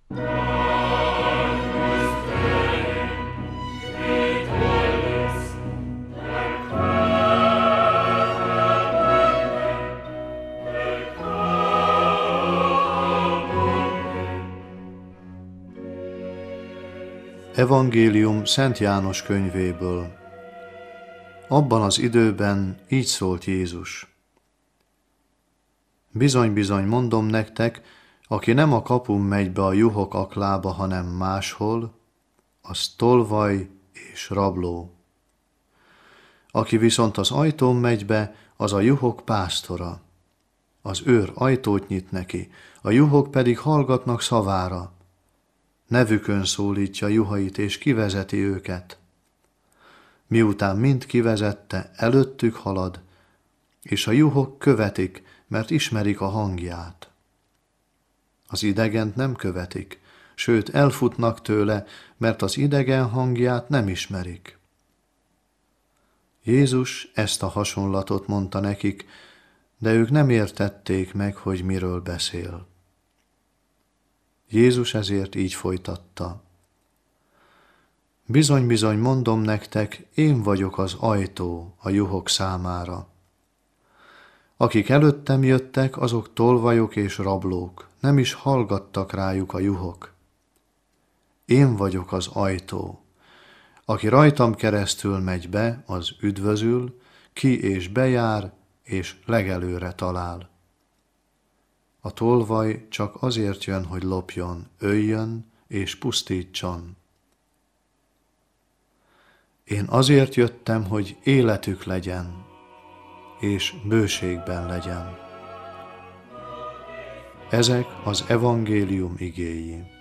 Evangélium Szent János könyvéből. Abban az időben így szólt Jézus. Bizony-bizony mondom nektek, aki nem a kapun megy be a juhok aklába, hanem máshol, az tolvaj és rabló. Aki viszont az ajtón megy be, az a juhok pásztora. Az őr ajtót nyit neki, a juhok pedig hallgatnak szavára. Nevükön szólítja juhait, és kivezeti őket. Miután mind kivezette, előttük halad, és a juhok követik, mert ismerik a hangját. Az idegent nem követik, sőt elfutnak tőle, mert az idegen hangját nem ismerik. Jézus ezt a hasonlatot mondta nekik, de ők nem értették meg, hogy miről beszél. Jézus ezért így folytatta. Bizony-bizony mondom nektek, én vagyok az ajtó a juhok számára. Akik előttem jöttek, azok tolvajok és rablók, nem is hallgattak rájuk a juhok. Én vagyok az ajtó. Aki rajtam keresztül megy be, az üdvözül, ki és bejár, és legelőre talál. A tolvaj csak azért jön, hogy lopjon, öljön és pusztítson. Én azért jöttem, hogy életük legyen, és bőségben legyen. Ezek az evangélium igéi.